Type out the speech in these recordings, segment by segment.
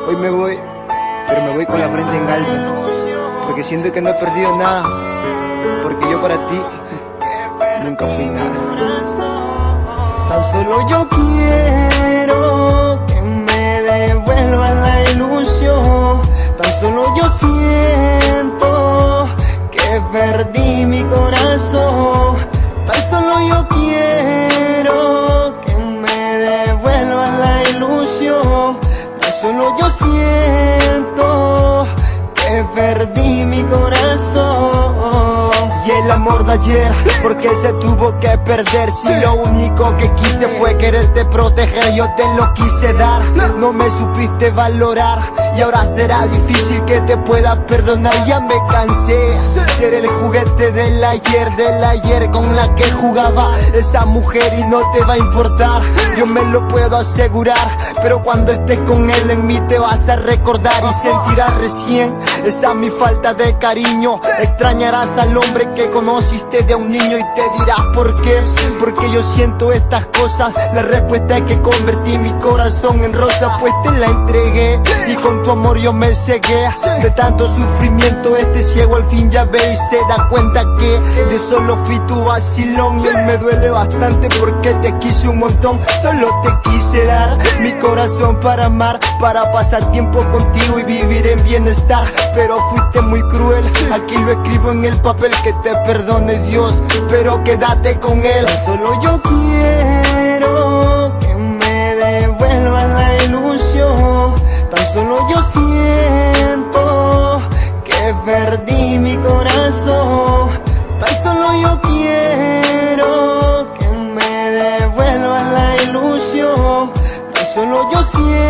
Hoy me voy, pero me voy con la frente en alto, porque siento que no he perdido nada, porque yo para ti nunca fui nada. Tan solo yo quiero que me devuelvan la ilusión. Tan solo yo siento que perdí mi corazón. Tan solo yo quiero que me devuelvan la ilusión. Tan solo yo siento que perdí mi corazón. Y el amor de ayer, porque se tuvo que perder. Si lo único que quise fue quererte proteger, yo te lo quise dar, no me supiste valorar. Y ahora será difícil que te pueda perdonar. Ya me cansé, ser el juguete del ayer con la que jugaba esa mujer, y no te va a importar, yo me lo puedo asegurar. Pero cuando estés con él, en mí te vas a recordar y sentirás recién esa mi falta de cariño. Extrañarás al hombre que conociste de un niño y te dirás ¿por qué? Porque yo siento estas cosas. La respuesta es que convertí mi corazón en rosa, pues te la entregué y con tu amor yo me cegué. De tanto sufrimiento este ciego al fin ya ve y se da cuenta que yo solo fui tu vacilón. Y me duele bastante porque te quise un montón. Solo te quise dar mi corazón para amar, para pasar tiempo contigo y vivir en bienestar. Pero fuiste muy cruel, aquí lo escribo en el papel, que te perdone Dios, pero quédate con él. Solo yo quiero que me devuelvan la ilusión. Tan solo yo siento que perdí mi corazón. Tan solo yo quiero que me devuelvan la ilusión. Tan solo yo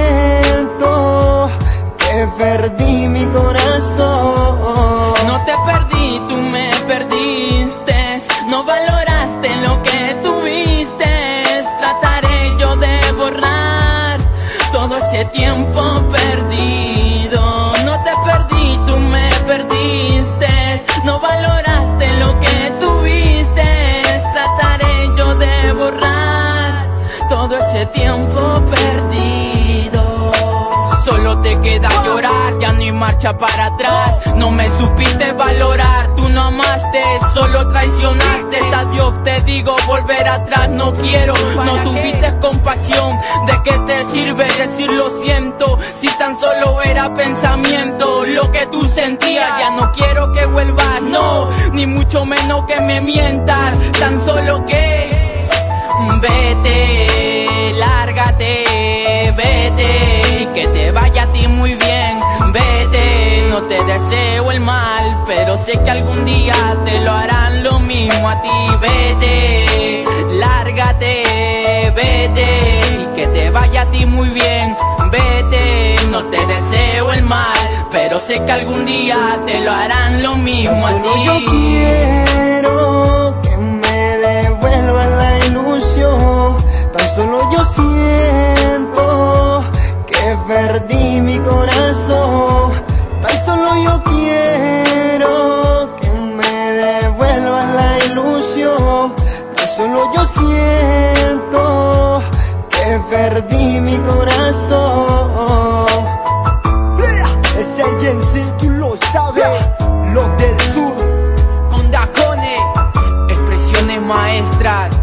siento que perdí mi corazón. No te perdí, tú me perdiste. No valoraste lo que tuviste. Trataré yo de borrar todo ese tiempo perdido. No te perdí, tú me perdiste. No valoraste lo que tuviste. Trataré yo de borrar todo ese tiempo perdido. Solo te queda llorar, ya no hay marcha para atrás. No me supiste valorar, tú no amaste, solo traicionaste. Adiós, te digo, volver atrás no quiero. No tuviste compasión, ¿de qué te sirve decir lo siento? Si tan solo era pensamiento lo que tú sentías. Ya no quiero que vuelvas, no, ni mucho menos que me mientas. Tan solo que vete, lárgate, vete, y que te vaya a ti muy bien. Vete, no te deseo el mal, pero sé que algún día te lo harán lo mismo a ti. Vete, lárgate, vete, y que te vaya a ti muy bien. Vete, no te deseo el mal, pero sé que algún día te lo harán lo mismo a ti. Yo quiero que me devuelvan la ilusión. Tan solo yo siento que perdí mi corazón. Tan solo yo quiero que me devuelvan la ilusión. Tan solo yo siento que perdí mi corazón. Es el Gen Z, tú lo sabes, los del sur. Con Dacone, expresiones maestras.